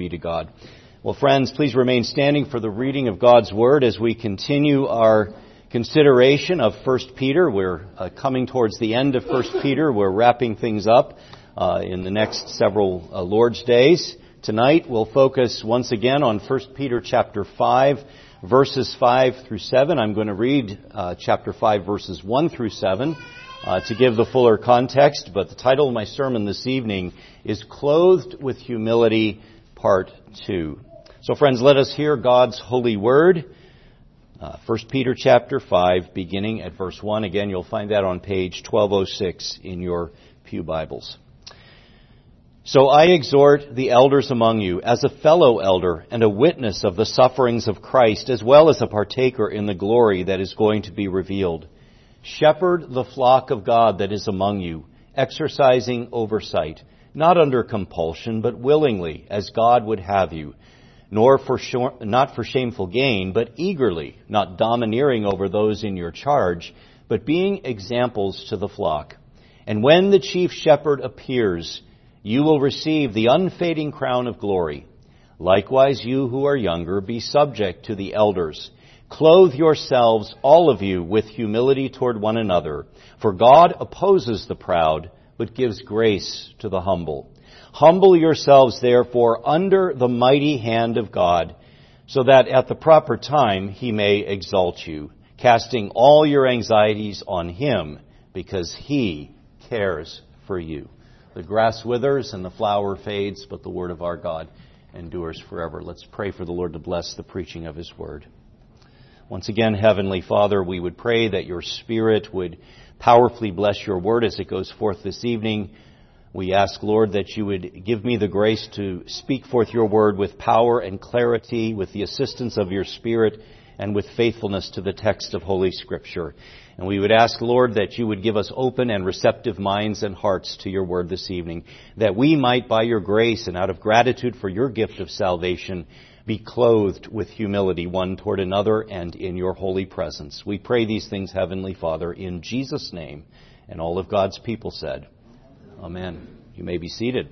be to God. Well, friends, please remain standing for the reading of God's Word as we continue our consideration of 1 Peter. We're coming towards the end of 1 Peter. We're wrapping things up in the next several Lord's days. Tonight we'll focus once again on 1 Peter chapter 5, verses 5 through 7. I'm going to read chapter 5, verses 1 through 7 to give the fuller context, but the title of my sermon this evening is Clothed with Humility, Part 2. So friends, let us hear God's holy word. 1 Peter chapter 5, beginning at verse 1. Again, you'll find that on page 1206 in your pew Bibles. So I exhort the elders among you, as a fellow elder and a witness of the sufferings of Christ, as well as a partaker in the glory that is going to be revealed. Shepherd the flock of God that is among you, exercising oversight, not under compulsion, but willingly, as God would have you, not for shameful gain, but eagerly, not domineering over those in your charge, but being examples to the flock. And when the chief shepherd appears, you will receive the unfading crown of glory. Likewise, you who are younger, be subject to the elders. Clothe yourselves, all of you, with humility toward one another. For God opposes the proud, but gives grace to the humble. Humble yourselves, therefore, under the mighty hand of God, so that at the proper time He may exalt you, casting all your anxieties on Him, because He cares for you. The grass withers and the flower fades, but the word of our God endures forever. Let's pray for the Lord to bless the preaching of His word. Once again, Heavenly Father, we would pray that your Spirit would powerfully bless your word as it goes forth this evening. We ask, Lord, that you would give me the grace to speak forth your word with power and clarity, with the assistance of your Spirit, and with faithfulness to the text of Holy Scripture. And we would ask, Lord, that you would give us open and receptive minds and hearts to your word this evening, that we might, by your grace and out of gratitude for your gift of salvation, be clothed with humility one toward another and in your holy presence. We pray these things, Heavenly Father, in Jesus' name. And all of God's people said, Amen. You may be seated.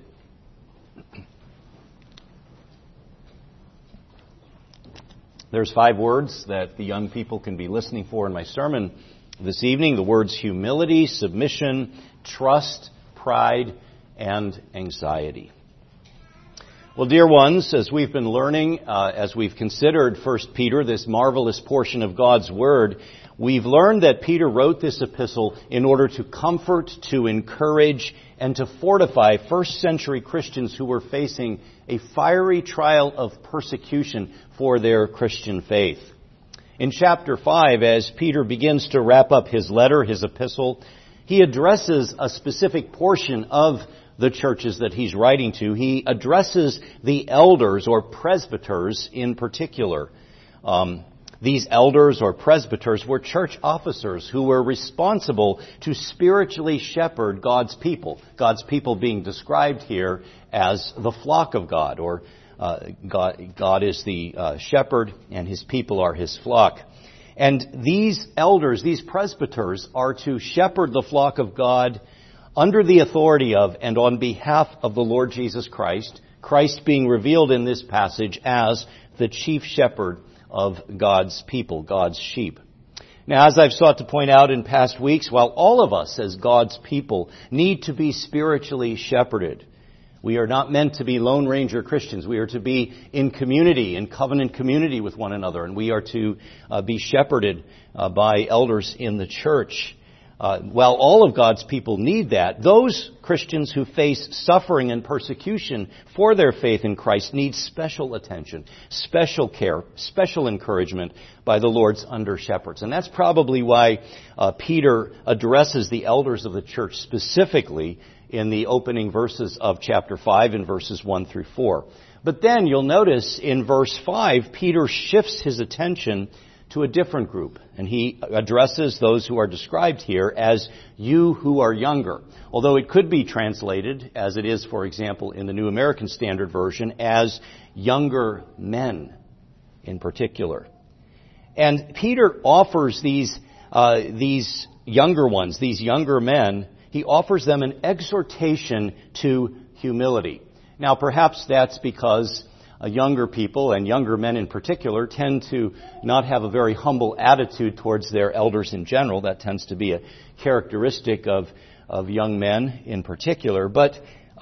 There's 5 words that the young people can be listening for in my sermon this evening. The words humility, submission, trust, pride, and anxiety. Well, dear ones, as we've been learning, as we've considered 1 Peter, this marvelous portion of God's Word, we've learned that Peter wrote this epistle in order to comfort, to encourage, and to fortify first-century Christians who were facing a fiery trial of persecution for their Christian faith. In chapter 5, as Peter begins to wrap up his letter, his epistle, he addresses a specific portion of the churches that he's writing to. He addresses the elders or presbyters in particular. These elders or presbyters were church officers who were responsible to spiritually shepherd God's people being described here as the flock of God, or God is the shepherd and His people are His flock. And these elders, these presbyters, are to shepherd the flock of God under the authority of and on behalf of the Lord Jesus Christ, Christ being revealed in this passage as the chief shepherd of God's people, God's sheep. Now, as I've sought to point out in past weeks, while all of us as God's people need to be spiritually shepherded, we are not meant to be Lone Ranger Christians. We are to be in community, in covenant community with one another, and we are to be shepherded by elders in the church. While all of God's people need that, those Christians who face suffering and persecution for their faith in Christ need special attention, special care, special encouragement by the Lord's under-shepherds. And that's probably why Peter addresses the elders of the church specifically in the opening verses of chapter 5 in verses 1 through 4. But then you'll notice in verse 5, Peter shifts his attention to a different group. And he addresses those who are described here as you who are younger. Although it could be translated, as it is, for example, in the New American Standard Version, as younger men in particular. And Peter offers these younger ones, these younger men, he offers them an exhortation to humility. Now, perhaps that's because younger people, and younger men in particular, tend to not have a very humble attitude towards their elders in general. That tends to be a characteristic of young men in particular. But,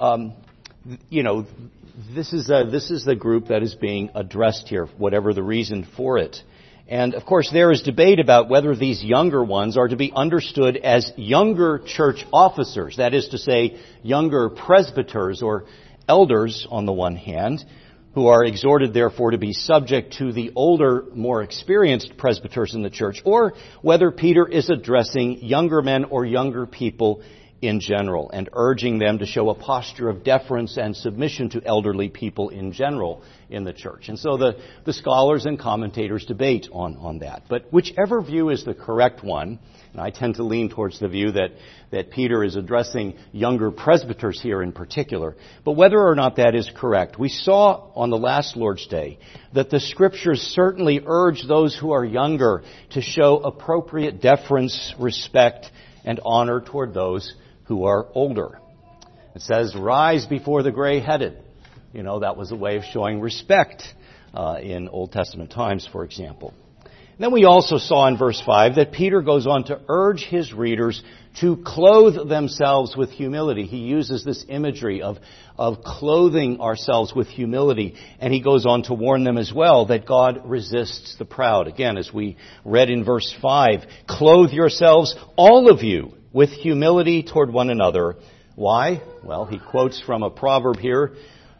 this is the group that is being addressed here, whatever the reason for it. And, of course, there is debate about whether these younger ones are to be understood as younger church officers, that is to say, younger presbyters or elders on the one hand, who are exhorted, therefore, to be subject to the older, more experienced presbyters in the church, or whether Peter is addressing younger men or younger people in general and urging them to show a posture of deference and submission to elderly people in general in the church. And so the scholars and commentators debate on that. But whichever view is the correct one, and I tend to lean towards the view that Peter is addressing younger presbyters here in particular, but whether or not that is correct, we saw on the last Lord's Day that the Scriptures certainly urge those who are younger to show appropriate deference, respect, and honor toward those who are older. It says, rise before the gray-headed. That was a way of showing respect in Old Testament times, for example. And then we also saw in verse 5 that Peter goes on to urge his readers to clothe themselves with humility. He uses this imagery of clothing ourselves with humility. And he goes on to warn them as well that God resists the proud. Again, as we read in verse 5, clothe yourselves, all of you, with humility toward one another. Why? Well, he quotes from a proverb here,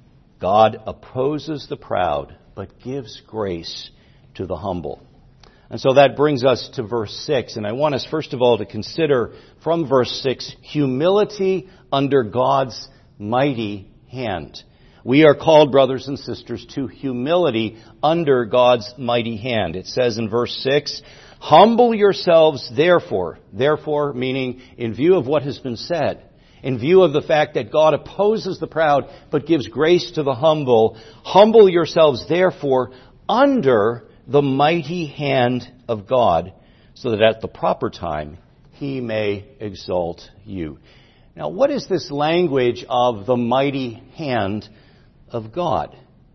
God opposes the proud, but gives grace to the humble. And so that brings us to verse 6. And I want us, first of all, to consider from verse 6, humility under God's mighty hand. We are called, brothers and sisters, to humility under God's mighty hand. It says in verse 6, humble yourselves, therefore meaning in view of what has been said, in view of the fact that God opposes the proud but gives grace to the humble, humble yourselves, therefore, under the mighty hand of God, so that at the proper time He may exalt you. Now, what is this language of the mighty hand of God?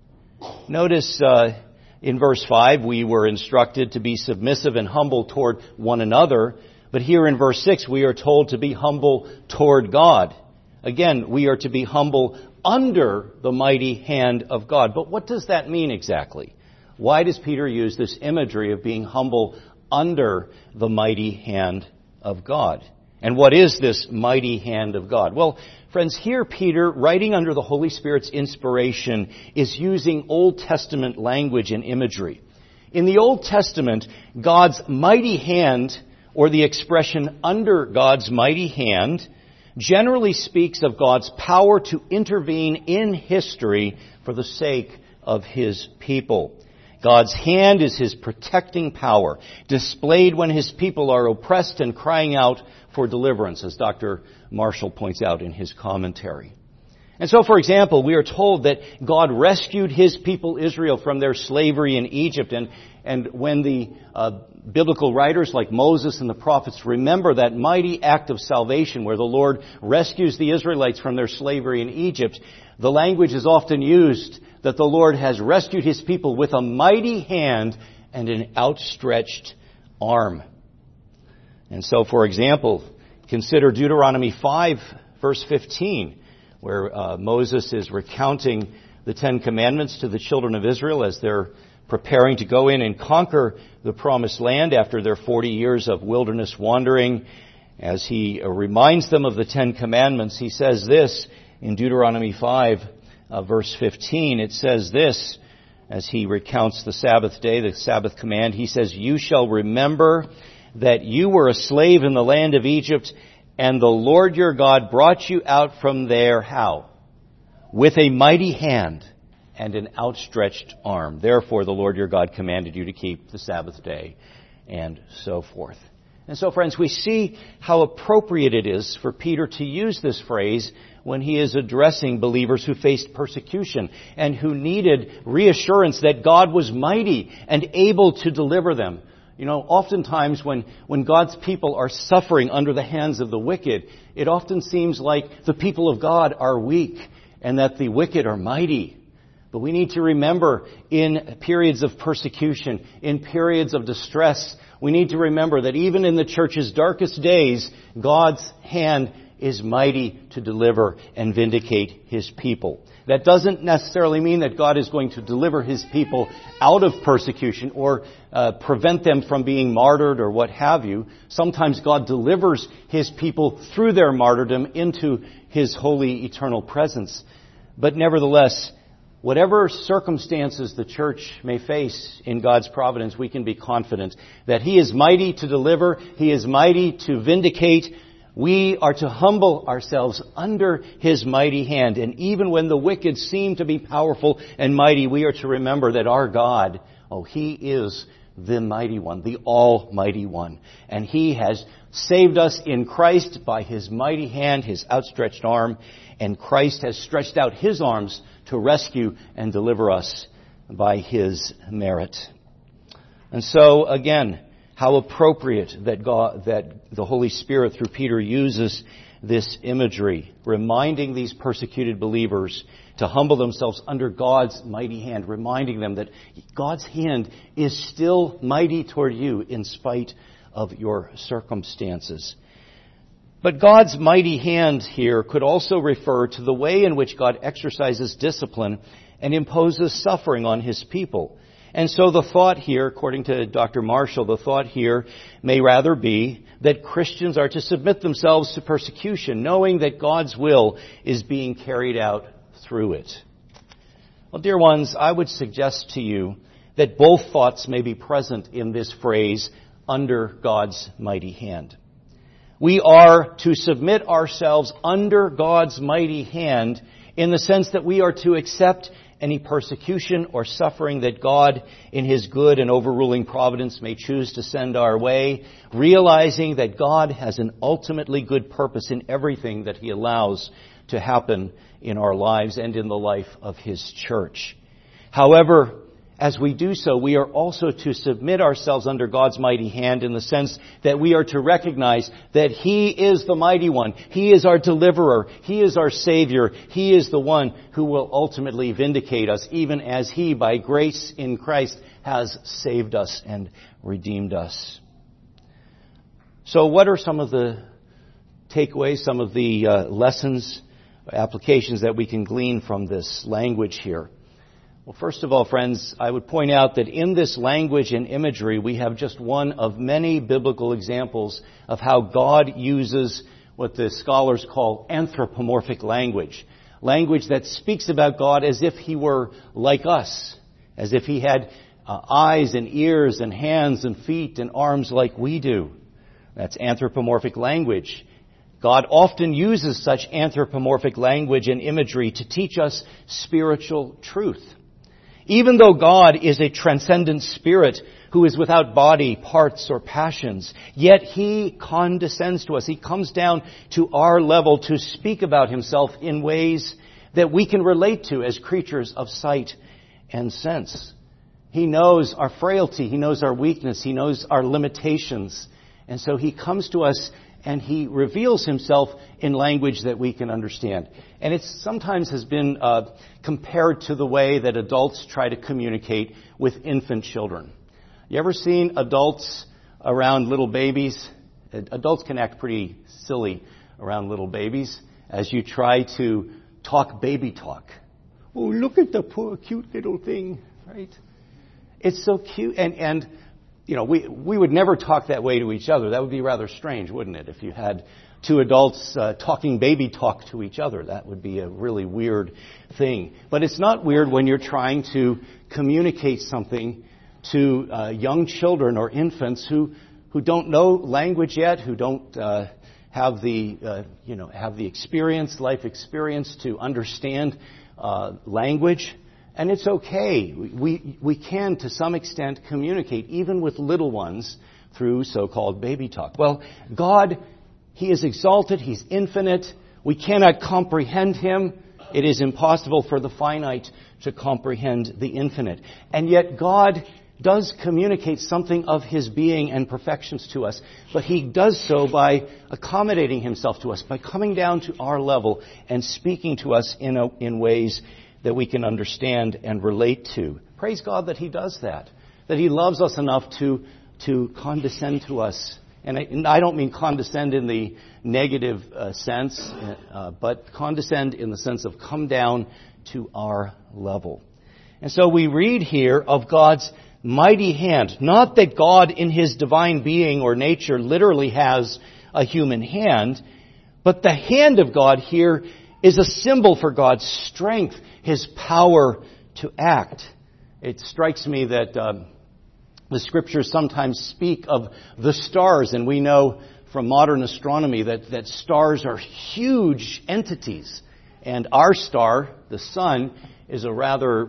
Notice in verse 5, we were instructed to be submissive and humble toward one another. But here in verse 6, we are told to be humble toward God. Again, we are to be humble under the mighty hand of God. But what does that mean exactly? Why does Peter use this imagery of being humble under the mighty hand of God? And what is this mighty hand of God? Well, friends, here Peter, writing under the Holy Spirit's inspiration, is using Old Testament language and imagery. In the Old Testament, God's mighty hand, or the expression under God's mighty hand, generally speaks of God's power to intervene in history for the sake of His people. God's hand is His protecting power, displayed when His people are oppressed and crying out for deliverance, as Dr. Marshall points out in his commentary. And so, for example, we are told that God rescued His people Israel from their slavery in Egypt. And when the biblical writers like Moses and the prophets remember that mighty act of salvation where the Lord rescues the Israelites from their slavery in Egypt, the language is often used that the Lord has rescued His people with a mighty hand and an outstretched arm. And so, for example, consider Deuteronomy 5, verse 15, where Moses is recounting the Ten Commandments to the children of Israel as they're preparing to go in and conquer the Promised Land after their 40 years of wilderness wandering. As he reminds them of the Ten Commandments, he says this in Deuteronomy 5, verse 15. It says this, as he recounts the Sabbath day, the Sabbath command. He says, you shall remember that you were a slave in the land of Egypt, and the Lord your God brought you out from there, how? With a mighty hand and an outstretched arm. Therefore the Lord your God commanded you to keep the Sabbath day, and so forth. And so, friends, we see how appropriate it is for Peter to use this phrase when he is addressing believers who faced persecution and who needed reassurance that God was mighty and able to deliver them. Oftentimes when God's people are suffering under the hands of the wicked, it often seems like the people of God are weak and that the wicked are mighty. But we need to remember in periods of persecution, in periods of distress, we need to remember that even in the church's darkest days, God's hand is mighty to deliver and vindicate His people. That doesn't necessarily mean that God is going to deliver His people out of persecution or prevent them from being martyred or what have you. Sometimes God delivers His people through their martyrdom into His holy eternal presence. But nevertheless, whatever circumstances the church may face in God's providence, we can be confident that He is mighty to deliver, He is mighty to vindicate. We are to humble ourselves under His mighty hand. And even when the wicked seem to be powerful and mighty, we are to remember that our God, He is the mighty one, the Almighty One. And He has saved us in Christ by His mighty hand, His outstretched arm. And Christ has stretched out His arms to rescue and deliver us by His merit. And so, again, how appropriate that the Holy Spirit through Peter uses this imagery, reminding these persecuted believers to humble themselves under God's mighty hand, reminding them that God's hand is still mighty toward you in spite of your circumstances. But God's mighty hand here could also refer to the way in which God exercises discipline and imposes suffering on His people. And so the thought here, according to Dr. Marshall, the thought here may rather be that Christians are to submit themselves to persecution, knowing that God's will is being carried out through it. Well, dear ones, I would suggest to you that both thoughts may be present in this phrase, under God's mighty hand. We are to submit ourselves under God's mighty hand in the sense that we are to accept any persecution or suffering that God, in His good and overruling providence, may choose to send our way, realizing that God has an ultimately good purpose in everything that He allows to happen in our lives and in the life of His church. However, as we do so, we are also to submit ourselves under God's mighty hand in the sense that we are to recognize that He is the mighty one. He is our deliverer. He is our Savior. He is the one who will ultimately vindicate us, even as He, by grace in Christ, has saved us and redeemed us. So what are some of the takeaways, some of the lessons, applications that we can glean from this language here? Well, first of all, friends, I would point out that in this language and imagery, we have just one of many biblical examples of how God uses what the scholars call anthropomorphic language. Language that speaks about God as if He were like us, as if He had eyes and ears and hands and feet and arms like we do. That's anthropomorphic language. God often uses such anthropomorphic language and imagery to teach us spiritual truth. Even though God is a transcendent spirit who is without body, parts, or passions, yet He condescends to us. He comes down to our level to speak about Himself in ways that we can relate to as creatures of sight and sense. He knows our frailty. He knows our weakness. He knows our limitations. And so He comes to us and He reveals Himself in language that we can understand. And it sometimes has been compared to the way that adults try to communicate with infant children. You ever seen adults around little babies? Adults can act pretty silly around little babies as you try to talk baby talk. Oh, look at the poor cute little thing, right? It's so cute. And you know, we would never talk that way to each other. That would be rather strange, wouldn't it? If you had two adults talking baby talk to each other, that would be a really weird thing. But it's not weird when you're trying to communicate something to young children or infants who don't know language yet, who don't have the experience, life experience to understand language. And it's okay. We can, to some extent, communicate, even with little ones, through so-called baby talk. Well, God, He is exalted. He's infinite. We cannot comprehend Him. It is impossible for the finite to comprehend the infinite. And yet God does communicate something of His being and perfections to us. But He does so by accommodating Himself to us, by coming down to our level and speaking to us in ways that we can understand and relate to. Praise God that He does that He loves us enough to condescend to us. And I don't mean condescend in the negative sense, but condescend in the sense of come down to our level. And so we read here of God's mighty hand. Not that God in His divine being or nature literally has a human hand, but the hand of God here is a symbol for God's strength, His power to act. It strikes me that the Scriptures sometimes speak of the stars, and we know from modern astronomy that stars are huge entities. And our star, the sun, is a rather,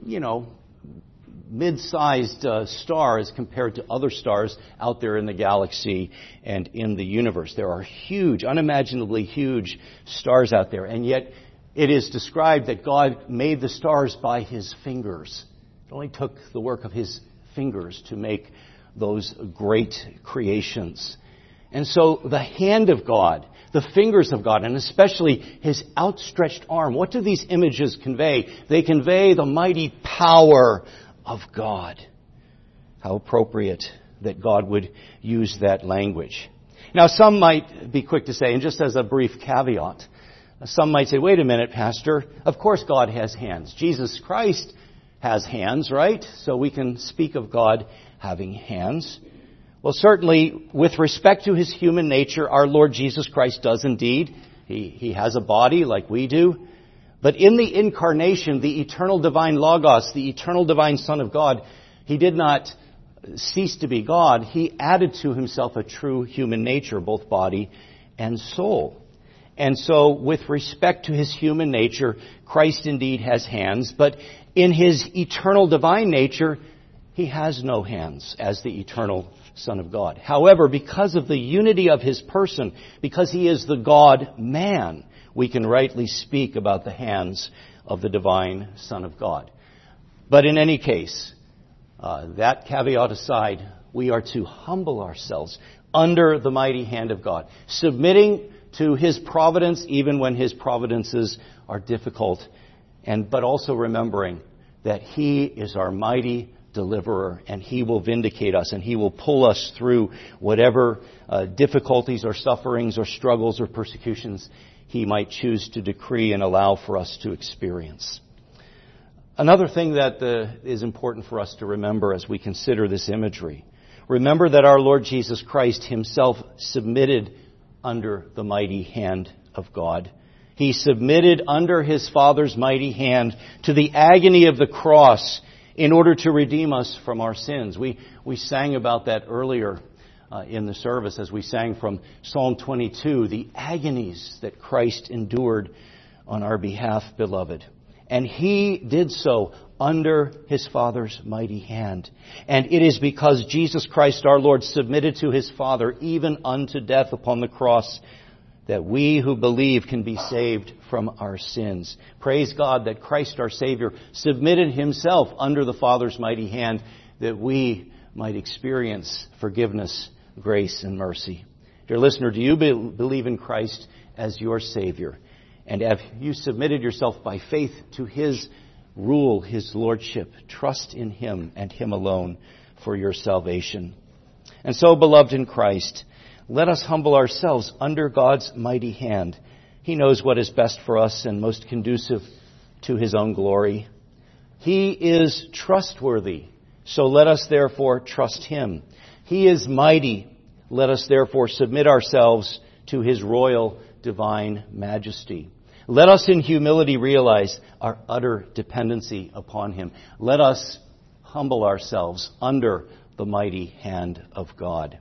mid-sized star as compared to other stars out there in the galaxy and in the universe. There are huge, unimaginably huge stars out there. And yet it is described that God made the stars by His fingers. It only took the work of His fingers to make those great creations. And so the hand of God, the fingers of God, and especially His outstretched arm, what do these images convey? They convey the mighty power of God. How appropriate that God would use that language. Now, some might be quick to say, and just as a brief caveat, some might say, wait a minute, Pastor, of course God has hands. Jesus Christ has hands, right? So we can speak of God having hands. Well, certainly, with respect to His human nature, our Lord Jesus Christ does indeed. He has a body like we do. But in the incarnation, the eternal divine Logos, the eternal divine Son of God, He did not cease to be God. He added to Himself a true human nature, both body and soul. And so, with respect to His human nature, Christ indeed has hands, but in His eternal divine nature, He has no hands as the eternal Son of God. However, because of the unity of His person, because He is the God-man, we can rightly speak about the hands of the divine Son of God. But in any case, that caveat aside, we are to humble ourselves under the mighty hand of God, submitting to His providence even when His providences are difficult, but also remembering that He is our mighty deliverer, and He will vindicate us, and He will pull us through whatever difficulties or sufferings or struggles or persecutions He might choose to decree and allow for us to experience. Another thing that is important for us to remember as we consider this imagery, remember that our Lord Jesus Christ Himself submitted under the mighty hand of God. He submitted under His Father's mighty hand to the agony of the cross in order to redeem us from our sins. We sang about that earlier in the service as we sang from Psalm 22, the agonies that Christ endured on our behalf, beloved. And He did so under His Father's mighty hand. And it is because Jesus Christ our Lord submitted to His Father even unto death upon the cross that we who believe can be saved from our sins. Praise God that Christ our Savior submitted Himself under the Father's mighty hand that we might experience forgiveness, grace, and mercy. Dear listener, do you believe in Christ as your Savior? And have you submitted yourself by faith to His rule, His lordship? Trust in Him and Him alone for your salvation. And so, beloved in Christ, let us humble ourselves under God's mighty hand. He knows what is best for us and most conducive to His own glory. He is trustworthy, so let us therefore trust Him. He is mighty, let us therefore submit ourselves to His royal divine majesty. Let us in humility realize our utter dependency upon Him. Let us humble ourselves under the mighty hand of God.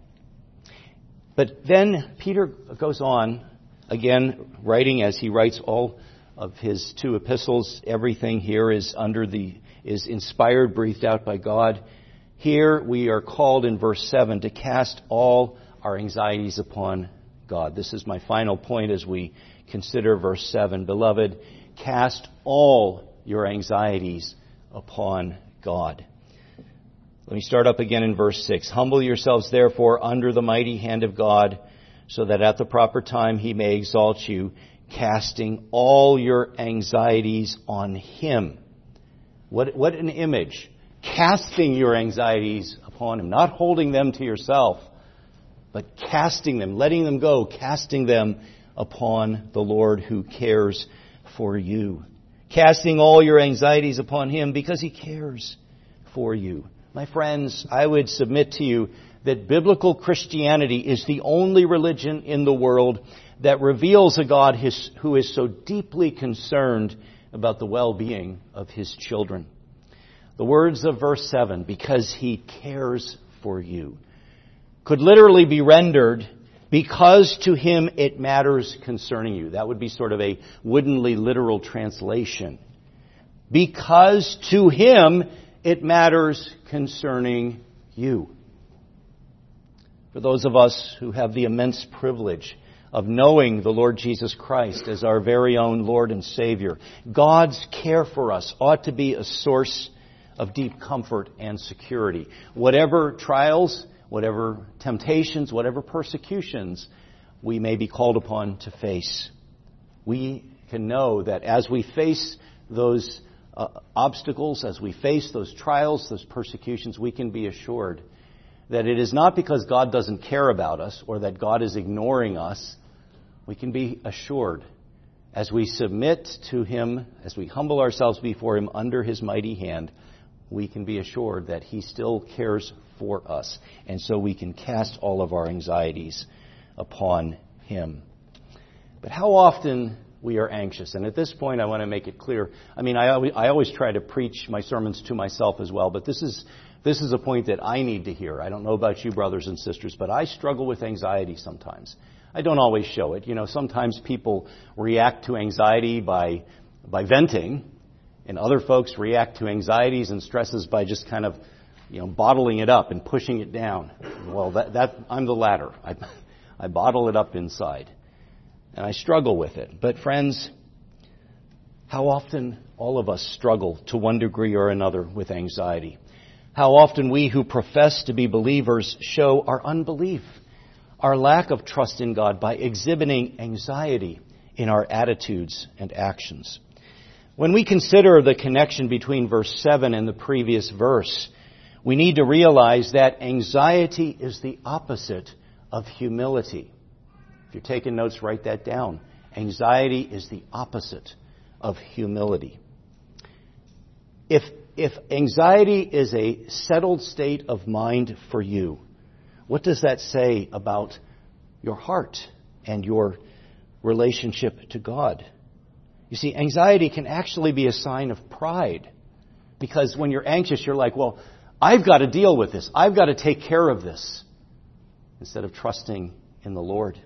But then Peter goes on, again, writing as he writes all of his two epistles. Everything here is inspired, breathed out by God. Here we are called in verse 7 to cast all our anxieties upon God. This is my final point as we consider verse 7. Beloved, cast all your anxieties upon God. Let me start up again in verse 6. Humble yourselves, therefore, under the mighty hand of God, so that at the proper time He may exalt you, casting all your anxieties on Him. What an image. Casting your anxieties upon Him, not holding them to yourself, but casting them, letting them go, casting them upon the Lord who cares for you. Casting all your anxieties upon Him because He cares for you. My friends, I would submit to you that biblical Christianity is the only religion in the world that reveals a God who is so deeply concerned about the well-being of His children. The words of verse 7, because He cares for you, could literally be rendered, because to Him it matters concerning you. That would be sort of a woodenly literal translation. Because to Him it matters concerning you. For those of us who have the immense privilege of knowing the Lord Jesus Christ as our very own Lord and Savior, God's care for us ought to be a source of deep comfort and security. Whatever trials, whatever temptations, whatever persecutions we may be called upon to face, we can know that as we face those obstacles, as we face those trials, those persecutions, we can be assured that it is not because God doesn't care about us or that God is ignoring us. We can be assured as we submit to Him, as we humble ourselves before Him under His mighty hand, we can be assured that He still cares for us. And so we can cast all of our anxieties upon Him. But how often we are anxious? And at this point, I want to make it clear. I mean, I always try to preach my sermons to myself as well, but this is a point that I need to hear. I don't know about you, brothers and sisters, but I struggle with anxiety sometimes. I don't always show it. You know, sometimes people react to anxiety by venting, and other folks react to anxieties and stresses by just kind of, bottling it up and pushing it down. Well, that I'm the latter. I bottle it up inside. And I struggle with it. But friends, how often all of us struggle to one degree or another with anxiety. How often we who profess to be believers show our unbelief, our lack of trust in God by exhibiting anxiety in our attitudes and actions. When we consider the connection between verse 7 and the previous verse, we need to realize that anxiety is the opposite of humility. If you're taking notes, write that down. Anxiety is the opposite of humility. If anxiety is a settled state of mind for you, what does that say about your heart and your relationship to God? You see, anxiety can actually be a sign of pride. Because when you're anxious, you're like, well, I've got to deal with this. I've got to take care of this. Instead of trusting in the Lord.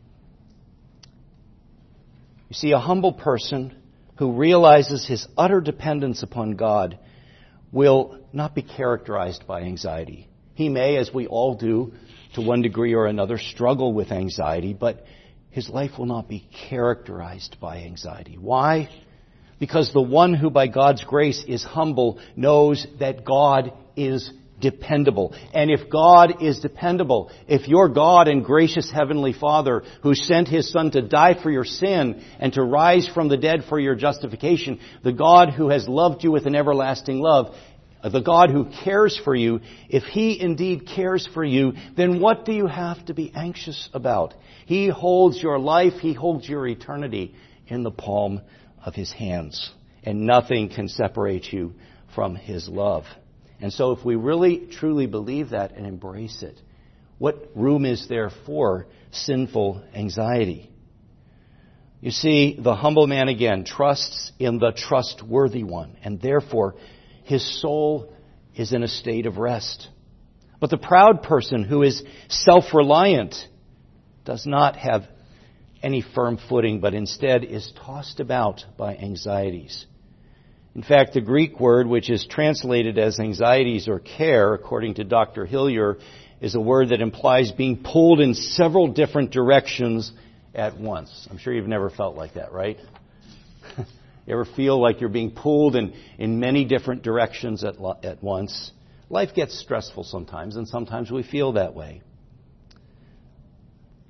You see, a humble person who realizes his utter dependence upon God will not be characterized by anxiety. He may, as we all do, to one degree or another, struggle with anxiety, but his life will not be characterized by anxiety. Why? Because the one who by God's grace is humble knows that God is dependable. And if God is dependable, if your God and gracious Heavenly Father, who sent His Son to die for your sin and to rise from the dead for your justification, the God who has loved you with an everlasting love, the God who cares for you, if He indeed cares for you, then what do you have to be anxious about? He holds your life, He holds your eternity in the palm of His hands. And nothing can separate you from His love. And so if we really truly believe that and embrace it, what room is there for sinful anxiety? You see, the humble man again trusts in the trustworthy one, and therefore his soul is in a state of rest. But the proud person who is self-reliant does not have any firm footing, but instead is tossed about by anxieties. In fact, the Greek word, which is translated as anxieties or care, according to Dr. Hillier, is a word that implies being pulled in several different directions at once. I'm sure you've never felt like that, right? You ever feel like you're being pulled in many different directions at once? Life gets stressful sometimes, and sometimes we feel that way.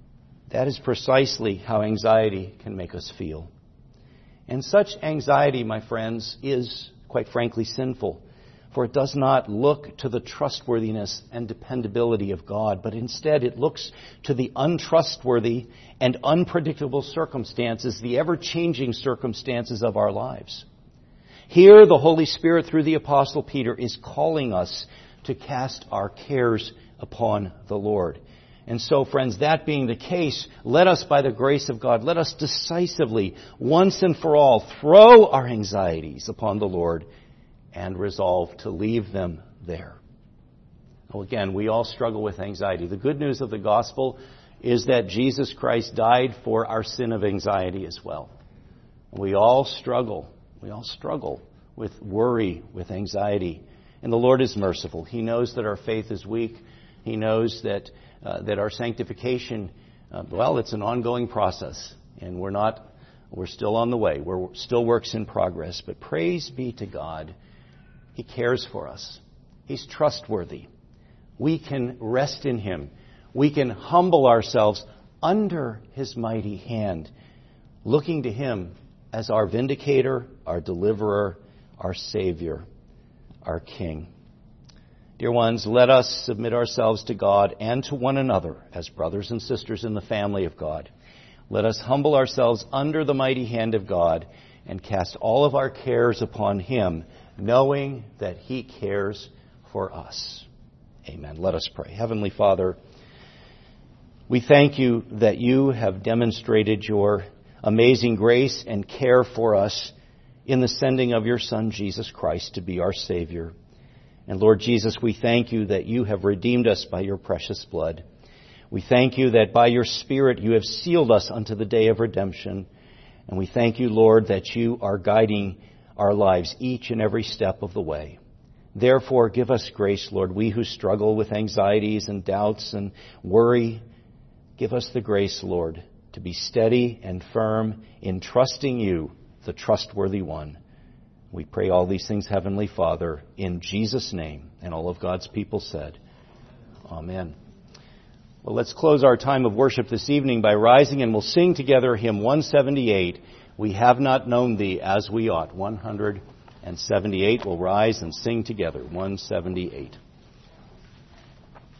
That is precisely how anxiety can make us feel. And such anxiety, my friends, is, quite frankly, sinful. For it does not look to the trustworthiness and dependability of God, but instead it looks to the untrustworthy and unpredictable circumstances, the ever-changing circumstances of our lives. Here, the Holy Spirit, through the Apostle Peter, is calling us to cast our cares upon the Lord. And so, friends, that being the case, let us, by the grace of God, let us decisively, once and for all, throw our anxieties upon the Lord and resolve to leave them there. Well, again, we all struggle with anxiety. The good news of the gospel is that Jesus Christ died for our sin of anxiety as well. We all struggle. We all struggle with worry, with anxiety. And the Lord is merciful. He knows that our faith is weak. He knows that our sanctification, it's an ongoing process. And we're still on the way. We're still works in progress. But praise be to God. He cares for us. He's trustworthy. We can rest in Him. We can humble ourselves under His mighty hand, looking to Him as our vindicator, our deliverer, our Savior, our King. Dear ones, let us submit ourselves to God and to one another as brothers and sisters in the family of God. Let us humble ourselves under the mighty hand of God and cast all of our cares upon Him, knowing that He cares for us. Amen. Let us pray. Heavenly Father, we thank You that You have demonstrated Your amazing grace and care for us in the sending of Your Son, Jesus Christ, to be our Savior. And Lord Jesus, we thank You that You have redeemed us by Your precious blood. We thank You that by Your Spirit You have sealed us unto the day of redemption. And we thank You, Lord, that You are guiding our lives each and every step of the way. Therefore, give us grace, Lord, we who struggle with anxieties and doubts and worry. Give us the grace, Lord, to be steady and firm in trusting You, the trustworthy one. We pray all these things, Heavenly Father, in Jesus' name. And all of God's people said, Amen. Well, let's close our time of worship this evening by rising, and we'll sing together hymn 178, We Have Not Known Thee As We Ought. 178, we'll rise and sing together. 178.